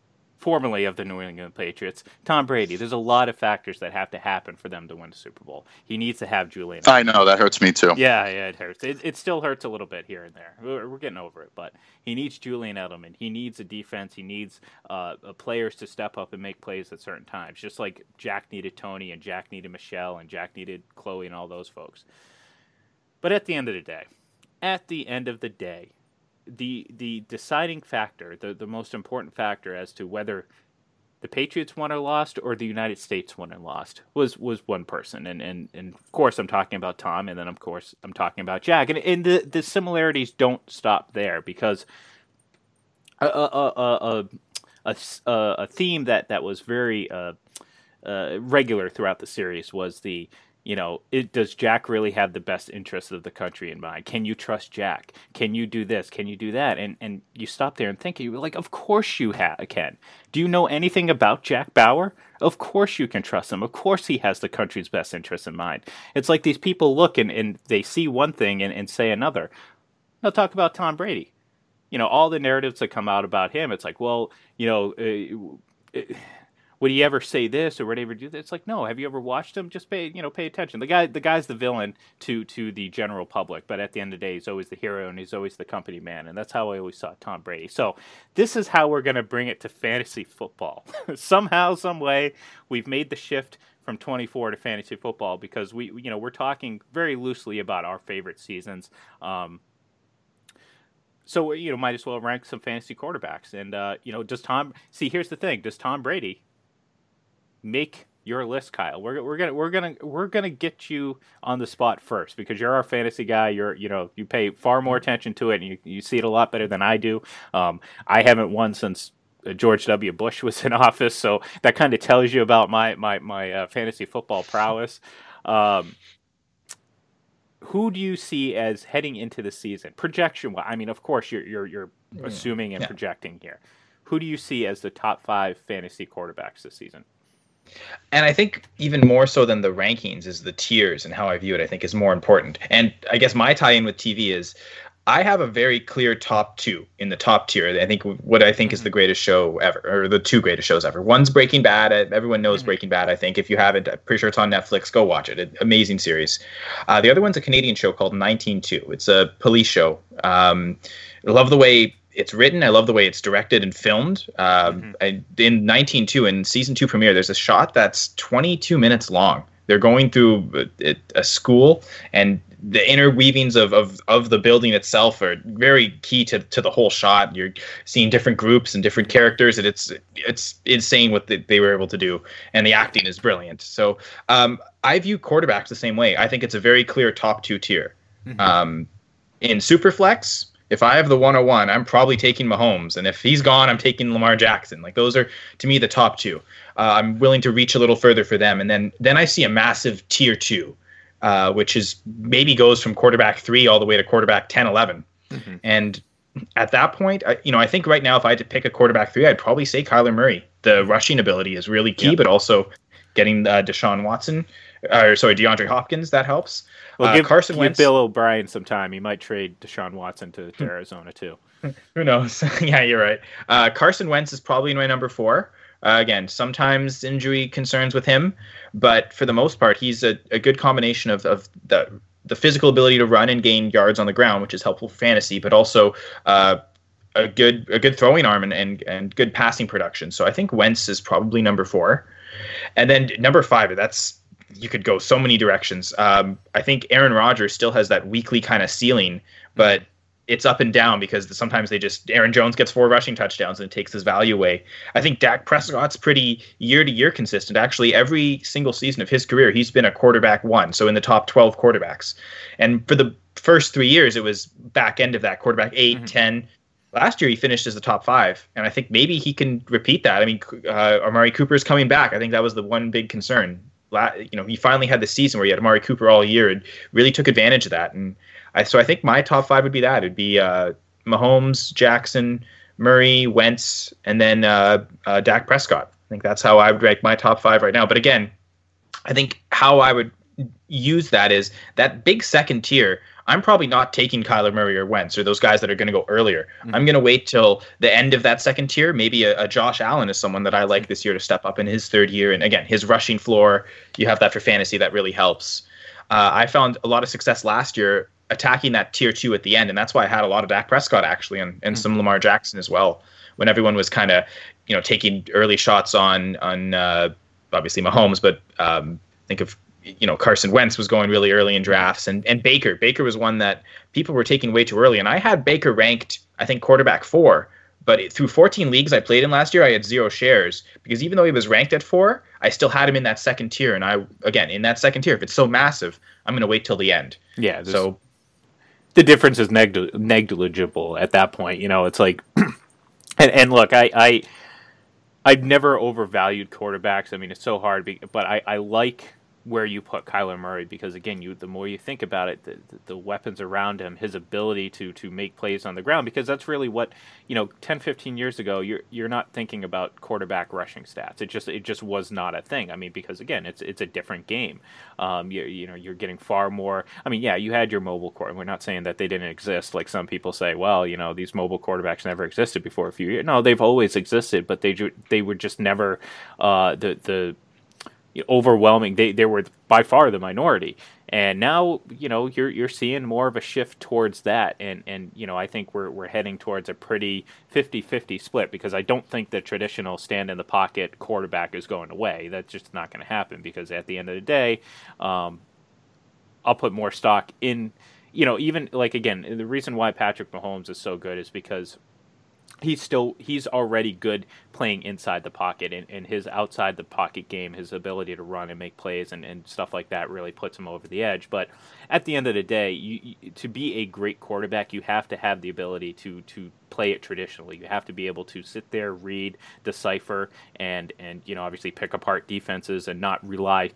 formerly of the New England Patriots, Tom Brady. There's a lot of factors that have to happen for them to win the Super Bowl. He needs to have Julian. I know, that hurts me too. Yeah, yeah, it hurts. It, it still hurts a little bit here and there. We're, we're getting over it, but he needs Julian Edelman. He needs a defense. He needs uh, players to step up and make plays at certain times, just like Jack needed Tony and Jack needed Michelle and Jack needed Chloe and all those folks. But at the end of the day, at the end of the day, the the deciding factor, the, the most important factor as to whether the Patriots won or lost or the United States won and lost was was one person. And, and, and of course, I'm talking about Tom, and then, of course, I'm talking about Jack. And, and the, the similarities don't stop there, because a, a, a, a, a, a theme that, that was very uh, uh, regular throughout the series was the, you know, it, does Jack really have the best interests of the country in mind? Can you trust Jack? Can you do this? Can you do that? And and you stop there and think, you're like, of course you ha- can. Do you know anything about Jack Bauer? Of course you can trust him. Of course he has the country's best interests in mind. It's like these people look and, and they see one thing and, and say another. Now talk about Tom Brady. You know, all the narratives that come out about him, it's like, well, you know, uh, it, would he ever say this or would he ever do this? It's like, no. Have you ever watched him? Just pay, you know, pay attention. The guy, the guy's the villain to to the general public, but at the end of the day, he's always the hero and he's always the company man, and that's how I always saw Tom Brady. So this is how we're going to bring it to fantasy football. Somehow, some way, we've made the shift from twenty-four to fantasy football because we, you know, we're talking very loosely about our favorite seasons. Um, so you know, might as well rank some fantasy quarterbacks. And uh, you know, does Tom? See, here's the thing: does Tom Brady make your list, Kyle? We're we're gonna we're gonna we're gonna get you on the spot first because you're our fantasy guy. You're you know you pay far more attention to it and you you see it a lot better than I do. Um, I haven't won since George W. Bush was in office, so that kind of tells you about my my my uh, fantasy football prowess. Um, who do you see as heading into the season projection? I mean, of course, you're you're you're assuming and yeah. projecting here. Who do you see as the top five fantasy quarterbacks this season? And I think even more so than the rankings is the tiers and how I view it, I think is more important. And I guess my tie-in with T V is I have a very clear top two in the top tier. I think what I think mm-hmm. is the greatest show ever, or the two greatest shows ever. One's Breaking Bad. Everyone knows mm-hmm. Breaking Bad, I think. If you haven't, I'm pretty sure it's on Netflix. Go watch it. An amazing series. Uh, the other one's a Canadian show called nineteen two. It's a police show. Um, I love the way it's written. I love the way it's directed and filmed. Um, mm-hmm. I, in nineteen two, in season two premiere, there's a shot that's twenty-two minutes long. They're going through a, a school, and the interweavings of, of, of the building itself are very key to, to the whole shot. You're seeing different groups and different characters, and it's it's insane what the, they were able to do. And the acting is brilliant. So um, I view quarterbacks the same way. I think it's a very clear top two tier. Mm-hmm. Um, in Superflex, if I have the one oh one, I'm probably taking Mahomes. And if he's gone, I'm taking Lamar Jackson. Like, those are, to me, the top two. Uh, I'm willing to reach a little further for them. And then then I see a massive tier two, uh, which is maybe goes from quarterback three all the way to quarterback ten, eleven. Mm-hmm. And at that point, I, you know, I think right now if I had to pick a quarterback three, I'd probably say Kyler Murray. The rushing ability is really key, yep. but also getting uh, Deshaun Watson, or sorry, DeAndre Hopkins, that helps. Well, uh, give, Carson give Wentz. Bill O'Brien some time. He might trade Deshaun Watson to, to Arizona, too. Who knows? Yeah, you're right. Uh, Carson Wentz is probably my number four. Uh, again, sometimes injury concerns with him, but for the most part, he's a, a good combination of, of the the physical ability to run and gain yards on the ground, which is helpful for fantasy, but also uh, a good a good throwing arm and, and, and good passing production. So I think Wentz is probably number four. And then number five, that's you could go so many directions. Um, I think Aaron Rodgers still has that weekly kind of ceiling, but it's up and down because sometimes they just Aaron Jones gets four rushing touchdowns and it takes his value away. I think Dak Prescott's pretty year to year consistent. Actually, every single season of his career, he's been a quarterback one, so in the top twelve quarterbacks. And for the first three years, it was back end of that quarterback eight, mm-hmm. ten. Last year, he finished as the top five, and I think maybe he can repeat that. I mean, uh, Amari Cooper is coming back. I think that was the one big concern. La- you know, he finally had the season where he had Amari Cooper all year and really took advantage of that. And I, so I think my top five would be that. It would be uh, Mahomes, Jackson, Murray, Wentz, and then uh, uh, Dak Prescott. I think that's how I would rank my top five right now. But again, I think how I would use that is that big second tier. I'm probably not taking Kyler Murray or Wentz or those guys that are going to go earlier. Mm-hmm. I'm going to wait till the end of that second tier. Maybe a, a Josh Allen is someone that I like this year to step up in his third year. And again, his rushing floor, you have that for fantasy. That really helps. Uh, I found a lot of success last year attacking that tier two at the end. And that's why I had a lot of Dak Prescott actually, and, and mm-hmm. some Lamar Jackson as well. When everyone was kind of, you know, taking early shots on, on uh, obviously Mahomes, but um, think of, you know, Carson Wentz was going really early in drafts, and, and Baker. Baker was one that people were taking way too early. And I had Baker ranked, I think, quarterback four. But it, through fourteen leagues I played in last year, I had zero shares. Because even though he was ranked at four, I still had him in that second tier. And I, again, in that second tier, if it's so massive, I'm going to wait till the end. Yeah. So the difference is negli- negligible at that point. You know, it's like, and, and look, I, I, I've never overvalued quarterbacks. I mean, it's so hard, but I, I like where you put Kyler Murray, because again, you the more you think about it, the, the weapons around him, his ability to to make plays on the ground, because that's really what, you know, ten, fifteen years ago, you're you're not thinking about quarterback rushing stats. It just it just was not a thing. I mean, because again, it's it's a different game. Um, you you know, you're getting far more. I mean, yeah, you had your mobile quarter. We're not saying that they didn't exist. Like some people say, well, you know, these mobile quarterbacks never existed before a few years. No, they've always existed, but they ju- they were just never uh, the the overwhelming. They they were by far the minority, and now, you know, you're you're seeing more of a shift towards that, and and you know, I think we're we're heading towards a pretty fifty-fifty split, because I don't think the traditional stand in the pocket quarterback is going away. That's just not going to happen, because at the end of the day, um, I'll put more stock in, you know, even like again, the reason why Patrick Mahomes is so good is because he's still he's already good playing inside the pocket, and, and his outside the pocket game, his ability to run and make plays and, and stuff like that really puts him over the edge. But at the end of the day, you, you, to be a great quarterback, you have to have the ability to to play it traditionally. You have to be able to sit there, read, decipher, and and you know, obviously pick apart defenses and not rely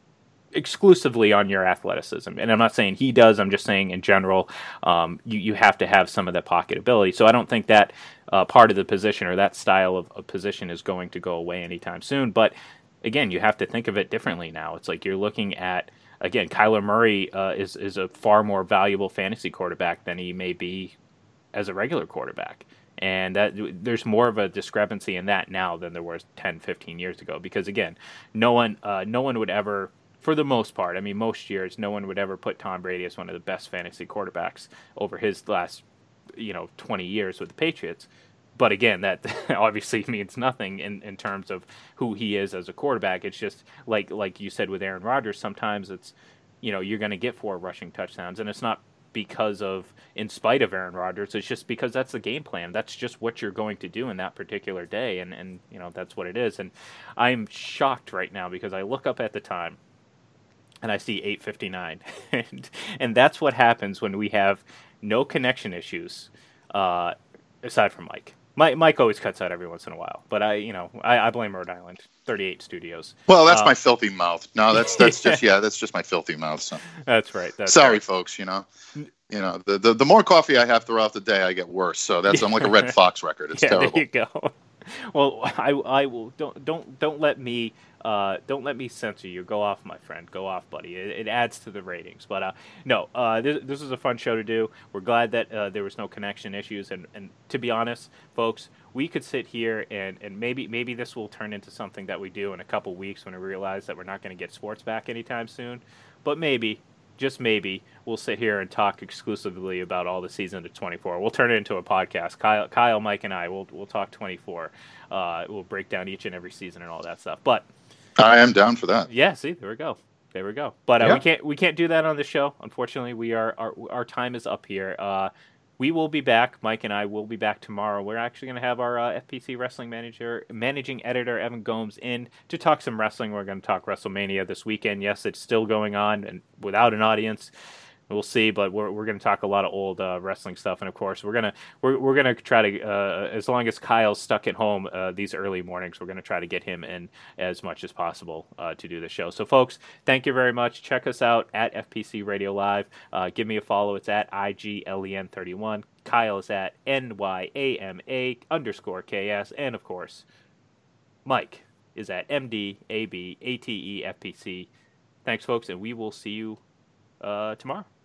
exclusively on your athleticism. And I'm not saying he does, I'm just saying in general, um, you, you have to have some of that pocket ability. So I don't think that uh, part of the position or that style of, of position is going to go away anytime soon. But again, you have to think of it differently now. It's like you're looking at, again, Kyler Murray uh, is, is a far more valuable fantasy quarterback than he may be as a regular quarterback. And that there's more of a discrepancy in that now than there was ten, fifteen years ago. Because again, no one, uh, no one would ever, for the most part, I mean, most years, no one would ever put Tom Brady as one of the best fantasy quarterbacks over his last, you know, twenty years with the Patriots. But again, that obviously means nothing in, in terms of who he is as a quarterback. It's just like like you said with Aaron Rodgers, sometimes it's, you know, you're going to get four rushing touchdowns, and it's not because of, in spite of Aaron Rodgers, it's just because that's the game plan. That's just what you're going to do in that particular day, and, and you know, that's what it is. And I'm shocked right now because I look up at the time, and I see eight fifty-nine, and and that's what happens when we have no connection issues, uh, aside from Mike. Mike. Mike always cuts out every once in a while, but I, you know, I, I blame Rhode Island, thirty-eight studios. Well, that's uh, my filthy mouth. No, that's that's just yeah, that's just my filthy mouth. So. That's right. That's Sorry, right. folks. You know, you know, the, the the more coffee I have throughout the day, I get worse. So that's I'm like a Red Fox record. It's yeah, terrible. There you go. Well, I I will don't don't don't let me. Uh, don't let me censor you. Go off, my friend. Go off, buddy. It, it adds to the ratings. But uh, no, uh, this, this is a fun show to do. We're glad that uh, there was no connection issues. And, and to be honest, folks, we could sit here and, and maybe maybe this will turn into something that we do in a couple weeks when we realize that we're not going to get sports back anytime soon. But maybe, just maybe, we'll sit here and talk exclusively about all the season of twenty-four. We'll turn it into a podcast. Kyle, Kyle, Mike, and I, we'll we'll talk twenty-four. Uh, we'll break down each and every season and all that stuff. But I am down for that. Yeah, see, there we go. There we go. But uh, yeah. we can't we can't do that on the show. Unfortunately, we are our our time is up here. Uh, we will be back. Mike and I will be back tomorrow. We're actually going to have our uh, F P C wrestling manager, managing editor Evan Gomes in to talk some wrestling. We're going to talk WrestleMania this weekend. Yes, it's still going on and without an audience. We'll see, but we're we're going to talk a lot of old uh, wrestling stuff, and of course, we're gonna we're we're gonna try to uh, as long as Kyle's stuck at home uh, these early mornings, we're gonna try to get him in as much as possible uh, to do the show. So, folks, thank you very much. Check us out at F P C Radio Live. Uh, give me a follow. It's at I G L E N thirty-one. Kyle is at N Y A M A underscore K S, and of course, Mike is at M D A B A T E F P C. Thanks, folks, and we will see you uh, tomorrow.